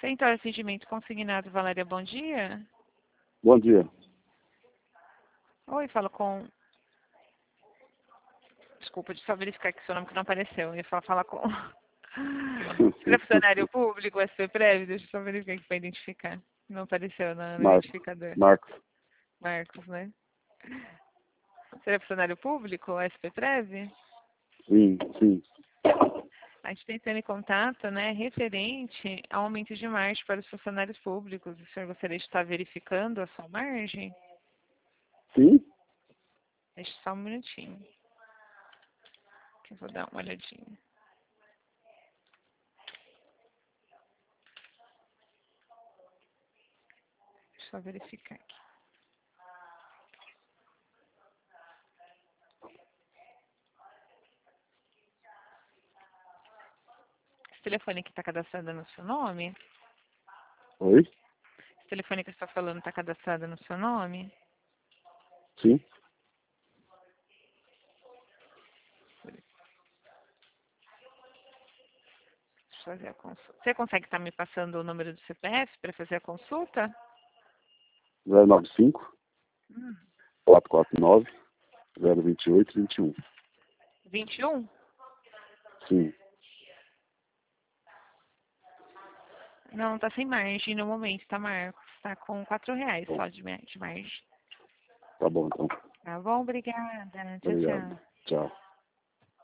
Central Atendimento Consignado, Valéria, bom dia. Bom dia. Oi, falo com... Desculpa, deixa eu só verificar aqui seu nome que não apareceu. Eu ia falar com... Você é funcionário público, SPPrev? Deixa eu só verificar aqui para identificar. Não apareceu no identificador. Marcos. Marcos, né? Você é funcionário público, SPPrev? Sim, sim. A gente tem entrando em contato, né, referente ao aumento de margem para os funcionários públicos. O senhor gostaria de estar verificando a sua margem? Sim? Deixa só um minutinho. Que eu vou dar uma olhadinha. Deixa eu só verificar aqui. Esse telefone aqui está cadastrado no seu nome? Oi? Esse telefone que você está falando está cadastrado no seu nome? Sim. Deixa eu fazer a consulta. Você consegue estar me passando o número do CPF para fazer a consulta? 095 449 028 21. 21? Sim. Não, tá sem margem no momento, tá, Marcos? Tá com R$ 4 Bom, só de margem. tá bom, então. Tá bom? Obrigada. Tchau, Obrigado. tchau. Tchau.